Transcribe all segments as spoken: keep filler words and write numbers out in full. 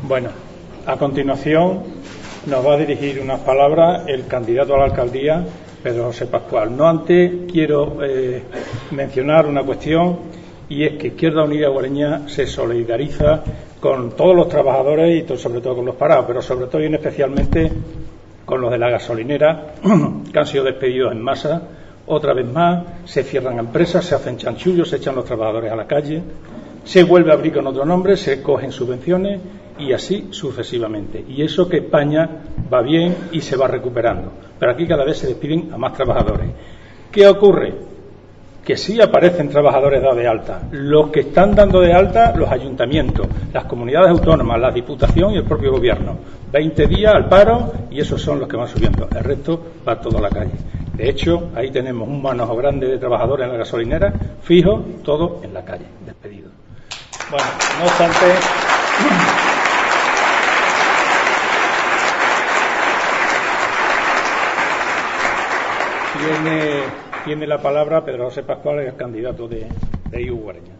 Bueno, a continuación nos va a dirigir unas palabras el candidato a la alcaldía, Pedro José Pascual. No antes quiero eh, mencionar una cuestión, y es que Izquierda Unida Guareña se solidariza con todos los trabajadores y todo, sobre todo con los parados, pero sobre todo y especialmente con los de la gasolinera que han sido despedidos en masa. Otra vez más se cierran empresas, se hacen chanchullos, se echan los trabajadores a la calle, se vuelve a abrir con otro nombre, se cogen subvenciones y así sucesivamente. Y eso que España va bien y se va recuperando, pero aquí cada vez se despiden a más trabajadores. ¿Qué ocurre? Que sí aparecen trabajadores dados de alta. Los que están dando de alta los ayuntamientos, las comunidades autónomas, la Diputación y el propio Gobierno. veinte días al paro y esos son los que van subiendo. El resto va todo a la calle. De hecho, ahí tenemos un manojo grande de trabajadores en la gasolinera, fijo, todo en la calle, despedidos. Bueno, no obstante, tiene, tiene la palabra Pedro José Pascual, el candidato de, de I U Guareña.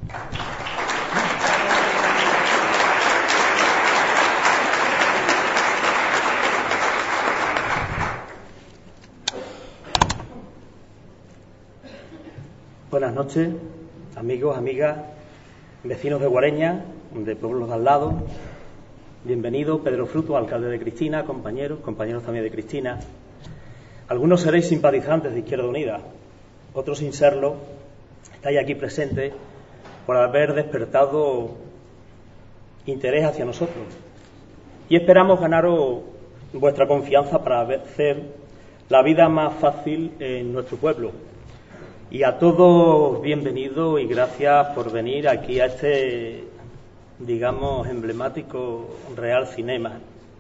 Buenas noches, amigos, amigas, vecinos de Guareña, de pueblos de al lado. Bienvenido, Pedro Fruto, alcalde de Cristina, compañeros, compañeros también de Cristina. Algunos seréis simpatizantes de Izquierda Unida, otros sin serlo, estáis aquí presentes por haber despertado interés hacia nosotros. Y esperamos ganaros vuestra confianza para hacer la vida más fácil en nuestro pueblo. Y a todos bienvenidos y gracias por venir aquí a este, digamos, emblemático Real Cinema.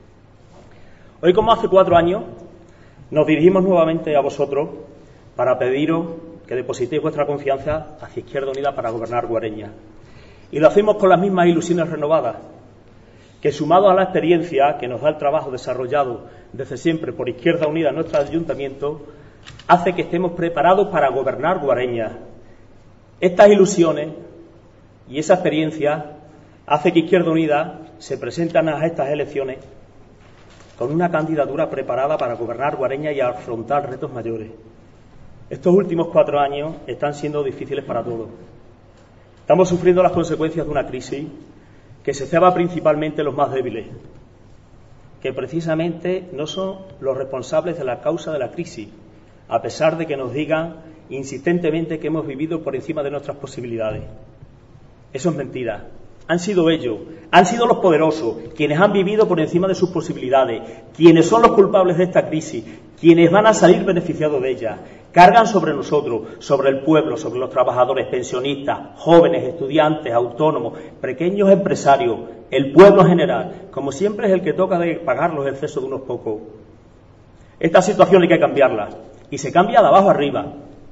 Hoy, como hace cuatro años, nos dirigimos nuevamente a vosotros para pediros que depositéis vuestra confianza hacia Izquierda Unida para gobernar Guareña. Y lo hacemos con las mismas ilusiones renovadas, que sumado a la experiencia que nos da el trabajo desarrollado desde siempre por Izquierda Unida en nuestro ayuntamiento, hace que estemos preparados para gobernar Guareña. Estas ilusiones y esa experiencia hace que Izquierda Unida se presente a estas elecciones con una candidatura preparada para gobernar Guareña y afrontar retos mayores. Estos últimos cuatro años están siendo difíciles para todos. Estamos sufriendo las consecuencias de una crisis que se ceba principalmente en los más débiles, que precisamente no son los responsables de la causa de la crisis, a pesar de que nos digan insistentemente que hemos vivido por encima de nuestras posibilidades. Eso es mentira. Han sido ellos, han sido los poderosos, quienes han vivido por encima de sus posibilidades, quienes son los culpables de esta crisis, quienes van a salir beneficiados de ella. Cargan sobre nosotros, sobre el pueblo, sobre los trabajadores, pensionistas, jóvenes, estudiantes, autónomos, pequeños empresarios, el pueblo en general. Como siempre es el que toca de pagar los excesos de unos pocos. Esta situación hay que cambiarla. Y se cambia de abajo arriba.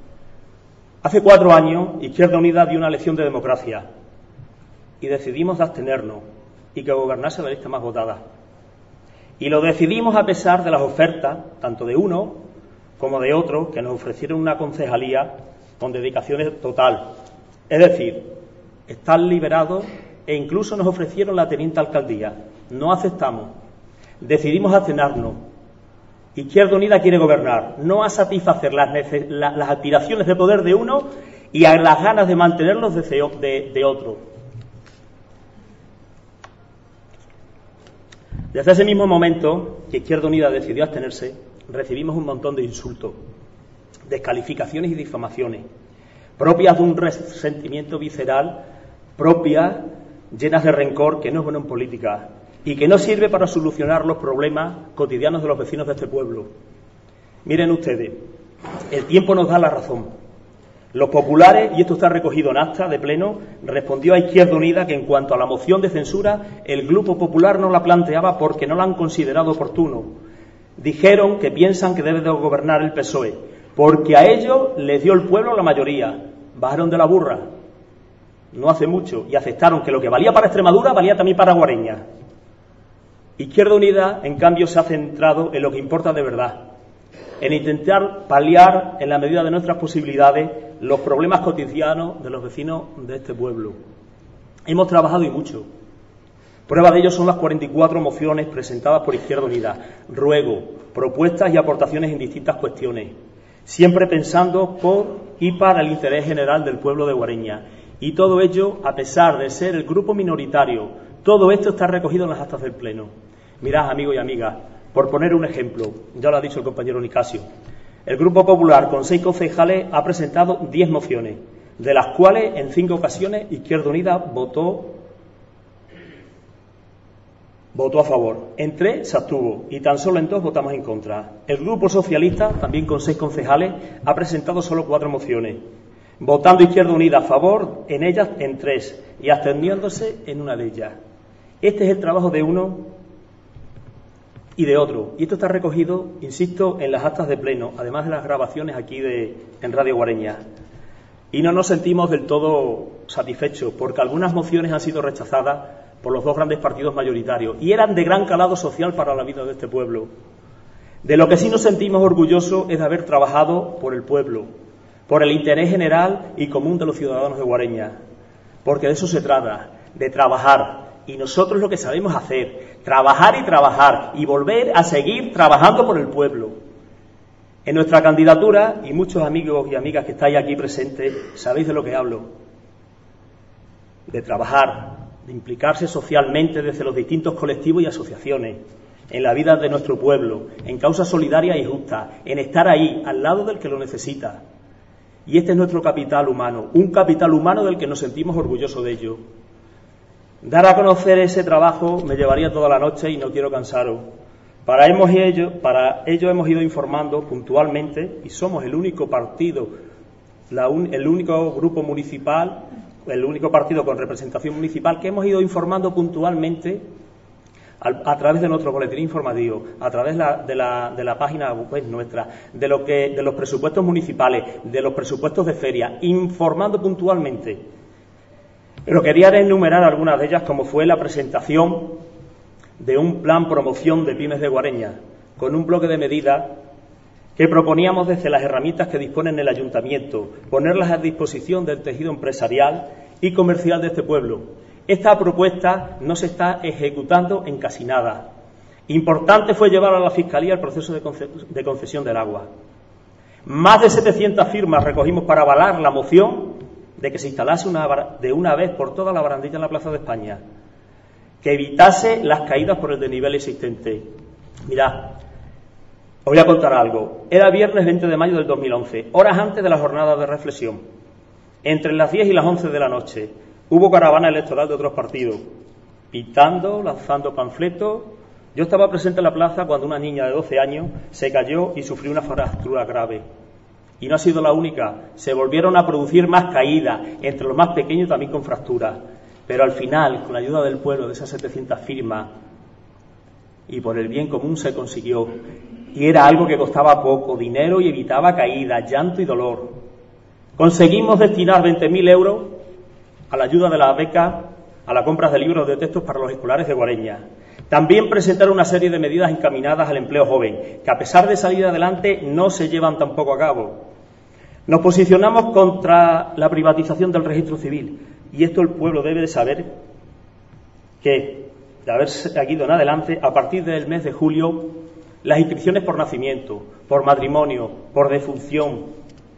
Hace cuatro años, Izquierda Unida dio una lección de democracia y decidimos abstenernos y que gobernase la lista más votada. Y lo decidimos a pesar de las ofertas, tanto de uno como de otro, que nos ofrecieron una concejalía con dedicación total. Es decir, estar liberados e incluso nos ofrecieron la teniente alcaldía. No aceptamos. Decidimos abstenernos. Izquierda Unida quiere gobernar, no a satisfacer las, la, las aspiraciones de poder de uno y a las ganas de mantenerlos de, de, de otro. Desde ese mismo momento que Izquierda Unida decidió abstenerse, recibimos un montón de insultos, descalificaciones y difamaciones, propias de un resentimiento visceral, propias, llenas de rencor, que no es bueno en política y que no sirve para solucionar los problemas cotidianos de los vecinos de este pueblo. Miren ustedes, el tiempo nos da la razón. Los populares, y esto está recogido en acta de pleno, respondió a Izquierda Unida que en cuanto a la moción de censura, el Grupo Popular no la planteaba porque no la han considerado oportuno. Dijeron que piensan que debe de gobernar el P S O E, porque a ellos les dio el pueblo la mayoría. Bajaron de la burra, no hace mucho, y aceptaron que lo que valía para Extremadura valía también para Guareña. Izquierda Unida, en cambio, se ha centrado en lo que importa de verdad, en intentar paliar, en la medida de nuestras posibilidades, los problemas cotidianos de los vecinos de este pueblo. Hemos trabajado y mucho, Prueba de ello son las cuarenta y cuatro mociones presentadas por Izquierda Unida, ruego, propuestas y aportaciones en distintas cuestiones, siempre pensando por y para el interés general del pueblo de Guareña. Y todo ello, a pesar de ser el grupo minoritario, todo esto está recogido en las actas del Pleno. Mirad, amigos y amigas, por poner un ejemplo, ya lo ha dicho el compañero Nicasio, el Grupo Popular, con seis concejales, ha presentado diez mociones, de las cuales en cinco ocasiones Izquierda Unida votó, votó a favor. En tres se abstuvo y tan solo en dos votamos en contra. El Grupo Socialista, también con seis concejales, ha presentado solo cuatro mociones, votando Izquierda Unida a favor en ellas en tres y absteniéndose en una de ellas. Este es el trabajo de uno y de otro. Y esto está recogido, insisto, en las actas de Pleno, además de las grabaciones aquí de, en Radio Guareña. Y no nos sentimos del todo satisfechos, porque algunas mociones han sido rechazadas por los dos grandes partidos mayoritarios y eran de gran calado social para la vida de este pueblo. De lo que sí nos sentimos orgullosos es de haber trabajado por el pueblo, por el interés general y común de los ciudadanos de Guareña, porque de eso se trata, de trabajar. Y nosotros lo que sabemos hacer, trabajar y trabajar, y volver a seguir trabajando por el pueblo. En nuestra candidatura, y muchos amigos y amigas que estáis aquí presentes, sabéis de lo que hablo, de trabajar, de implicarse socialmente desde los distintos colectivos y asociaciones, en la vida de nuestro pueblo, en causas solidarias y justas, en estar ahí, al lado del que lo necesita. Y este es nuestro capital humano, un capital humano del que nos sentimos orgullosos de ello. Dar a conocer ese trabajo me llevaría toda la noche y no quiero cansaros. Para, hemos ello, para ello hemos ido informando puntualmente y somos el único partido, la un, el único grupo municipal, el único partido con representación municipal que hemos ido informando puntualmente a, a través de nuestro boletín informativo, a través la, de, la, de la página web nuestra, de, lo que, de los presupuestos municipales, de los presupuestos de feria, informando puntualmente. Pero quería enumerar algunas de ellas, como fue la presentación de un plan promoción de pymes de Guareña, con un bloque de medidas que proponíamos desde las herramientas que dispone el ayuntamiento, ponerlas a disposición del tejido empresarial y comercial de este pueblo. Esta propuesta no se está ejecutando en casi nada. Importante fue llevar a la Fiscalía el proceso de, conce de concesión del agua. Más de setecientas firmas recogimos para avalar la moción de que se instalase una, de una vez por todas la barandilla en la Plaza de España, que evitase las caídas por el desnivel existente. Mirad, os voy a contar algo. Era viernes veinte de mayo del dos mil once, horas antes de la jornada de reflexión. Entre las diez y las once de la noche hubo caravana electoral de otros partidos, pitando, lanzando panfletos. Yo estaba presente en la plaza cuando una niña de doce años se cayó y sufrió una fractura grave. Y no ha sido la única, se volvieron a producir más caídas, entre los más pequeños también con fracturas. Pero al final, con la ayuda del pueblo, de esas setecientas firmas, y por el bien común se consiguió. Y era algo que costaba poco dinero y evitaba caídas, llanto y dolor. Conseguimos destinar veinte mil euros a la ayuda de la beca, a la compra de libros de textos para los escolares de Guareña. También presentaron una serie de medidas encaminadas al empleo joven, que a pesar de salir adelante no se llevan tampoco a cabo. Nos posicionamos contra la privatización del registro civil, y esto el pueblo debe de saber que, de haber seguido en adelante, a partir del mes de julio, las inscripciones por nacimiento, por matrimonio, por defunción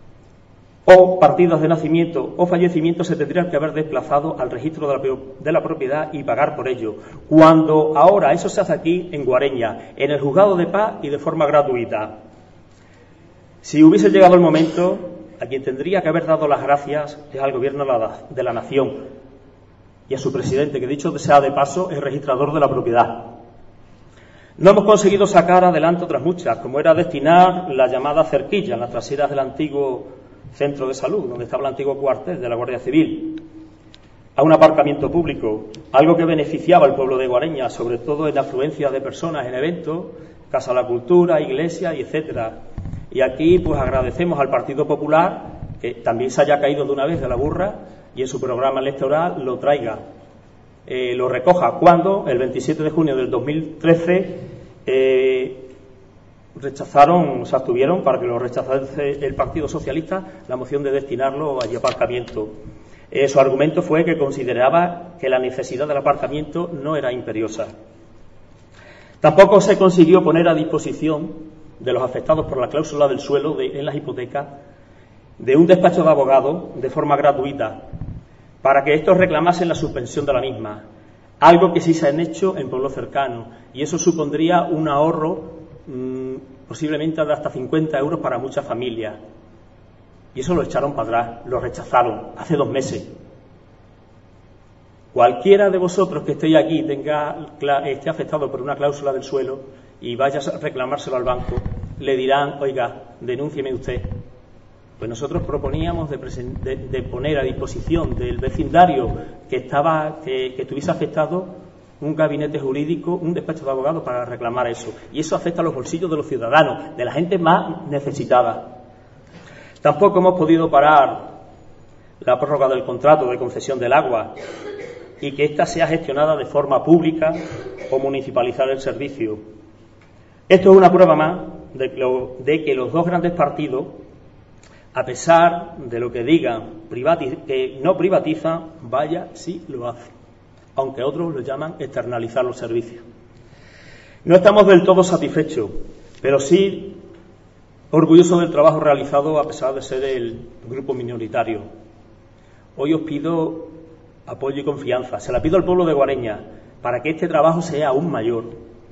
o partidas de nacimiento o fallecimiento se tendrían que haber desplazado al registro de la, de la propiedad y pagar por ello, cuando ahora eso se hace aquí en Guareña, en el Juzgado de Paz y de forma gratuita. Si hubiese llegado el momento, a quien tendría que haber dado las gracias es al Gobierno de la Nación y a su presidente, que dicho sea de paso, es registrador de la propiedad. No hemos conseguido sacar adelante otras muchas, como era destinar la llamada cerquilla en las traseras del antiguo centro de salud, donde estaba el antiguo cuartel de la Guardia Civil, a un aparcamiento público, algo que beneficiaba al pueblo de Guareña, sobre todo en la afluencia de personas en eventos, Casa de la Cultura, iglesia y etcétera. Y aquí pues agradecemos al Partido Popular que también se haya caído de una vez de la burra y en su programa electoral lo traiga, eh, lo recoja cuando el veintisiete de junio del dos mil trece eh, rechazaron, se abstuvieron para que lo rechazase el Partido Socialista la moción de destinarlo a aparcamiento. Eh, su argumento fue que consideraba que la necesidad del aparcamiento no era imperiosa. Tampoco se consiguió poner a disposición de los afectados por la cláusula del suelo de, en las hipotecas de un despacho de abogados de forma gratuita para que estos reclamasen la suspensión de la misma, algo que sí se han hecho en pueblos cercanos, y eso supondría un ahorro mmm, posiblemente de hasta cincuenta euros para muchas familias. Y eso lo echaron para atrás, lo rechazaron hace dos meses. Cualquiera de vosotros que estéis aquí tenga, esté afectado por una cláusula del suelo y vaya a reclamárselo al banco, le dirán, oiga, denúncieme usted. Pues nosotros proponíamos de, de, de poner a disposición del vecindario que estaba que, que estuviese afectado un gabinete jurídico, un despacho de abogados para reclamar eso. Y eso afecta a los bolsillos de los ciudadanos, de la gente más necesitada. Tampoco hemos podido parar la prórroga del contrato de concesión del agua y que ésta sea gestionada de forma pública o municipalizar el servicio. Esto es una prueba más de, lo, de que los dos grandes partidos, a pesar de lo que digan que no privatizan, vaya, sí lo hacen, aunque otros lo llaman externalizar los servicios. No estamos del todo satisfechos, pero sí orgullosos del trabajo realizado a pesar de ser el grupo minoritario. Hoy os pido apoyo y confianza, se la pido al pueblo de Guareña para que este trabajo sea aún mayor.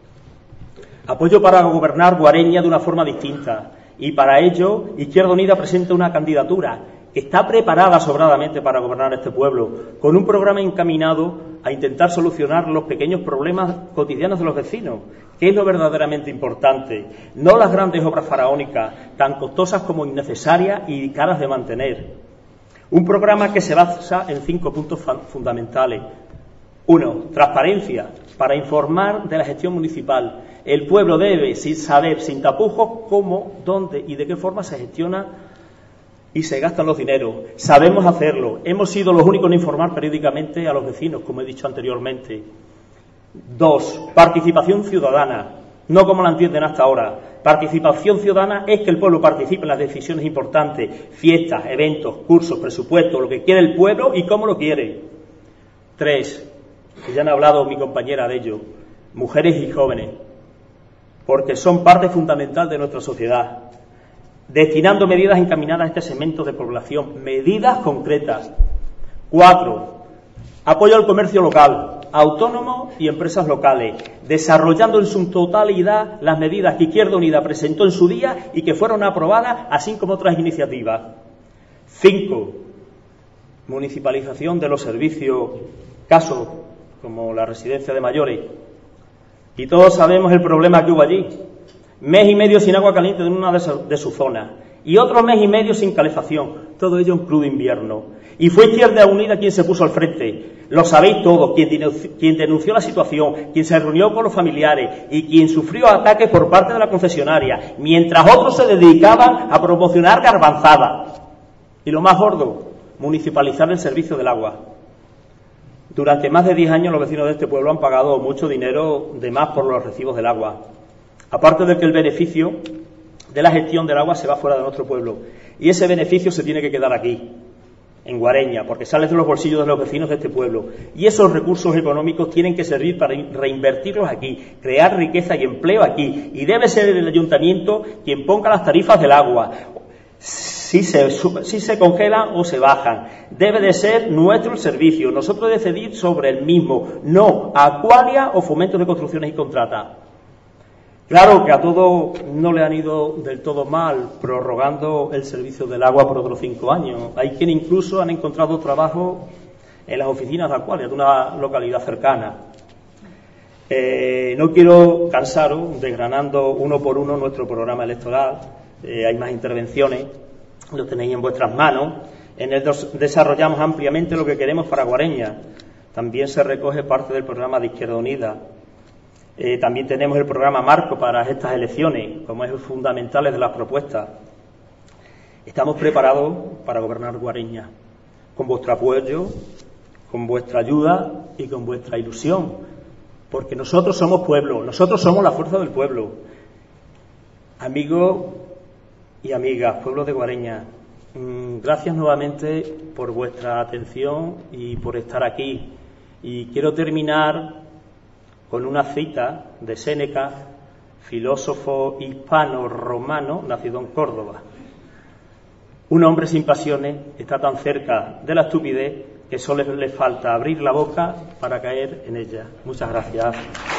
Apoyo para gobernar Guareña de una forma distinta. Y para ello, Izquierda Unida presenta una candidatura que está preparada sobradamente para gobernar este pueblo, con un programa encaminado a intentar solucionar los pequeños problemas cotidianos de los vecinos, que es lo verdaderamente importante, no las grandes obras faraónicas, tan costosas como innecesarias y caras de mantener. Un programa que se basa en cinco puntos fundamentales. Uno, transparencia, para informar de la gestión municipal. El pueblo debe sin saber, sin tapujos, cómo, dónde y de qué forma se gestiona y se gastan los dineros. Sabemos hacerlo. Hemos sido los únicos en informar periódicamente a los vecinos, como he dicho anteriormente. Dos, participación ciudadana, no como la entienden hasta ahora. Participación ciudadana es que el pueblo participe en las decisiones importantes, fiestas, eventos, cursos, presupuestos, lo que quiere el pueblo y cómo lo quiere. Tres, que ya han hablado mi compañera de ello, mujeres y jóvenes, porque son parte fundamental de nuestra sociedad, destinando medidas encaminadas a este segmento de población, medidas concretas. Cuatro, apoyo al comercio local, autónomo y empresas locales, desarrollando en su totalidad las medidas que Izquierda Unida presentó en su día y que fueron aprobadas, así como otras iniciativas. Cinco, municipalización de los servicios, casos como la residencia de mayores. Y todos sabemos el problema que hubo allí. Mes y medio sin agua caliente en una de, de sus zonas. Y otro mes y medio sin calefacción. Todo ello en crudo invierno. Y fue Izquierda Unida quien se puso al frente. Lo sabéis todos. Quien denunció, quien denunció la situación. Quien se reunió con los familiares. Y quien sufrió ataques por parte de la concesionaria. Mientras otros se dedicaban a promocionar garbanzadas. Y lo más gordo, municipalizar el servicio del agua. Durante más de diez años los vecinos de este pueblo han pagado mucho dinero de más por los recibos del agua. Aparte de que el beneficio de la gestión del agua se va fuera de nuestro pueblo. Y ese beneficio se tiene que quedar aquí, en Guareña, porque sale de los bolsillos de los vecinos de este pueblo. Y esos recursos económicos tienen que servir para reinvertirlos aquí, crear riqueza y empleo aquí. Y debe ser el ayuntamiento quien ponga las tarifas del agua. Si se, si se congelan o se bajan. Debe de ser nuestro el servicio, nosotros decidir sobre el mismo, no Aqualia o Fomento de Construcciones y Contratas. Claro que a todo no le han ido del todo mal prorrogando el servicio del agua por otros cinco años. Hay quienes incluso han encontrado trabajo en las oficinas de Aqualia, de una localidad cercana. Eh, no quiero cansaros desgranando uno por uno nuestro programa electoral. Eh, hay más intervenciones, lo tenéis en vuestras manos. En el dos desarrollamos ampliamente lo que queremos para Guareña. También se recoge parte del programa de Izquierda Unida. Eh, también tenemos el programa marco para estas elecciones, como es fundamental de las propuestas. Estamos preparados para gobernar Guareña, con vuestro apoyo, con vuestra ayuda y con vuestra ilusión, porque nosotros somos pueblo, nosotros somos la fuerza del pueblo. Amigos y amigas, pueblo de Guareña, Gracias nuevamente por vuestra atención y por estar aquí. Y quiero terminar con una cita de Séneca, filósofo hispano-romano, nacido en Córdoba. Un hombre sin pasiones está tan cerca de la estupidez que solo le falta abrir la boca para caer en ella. Muchas gracias.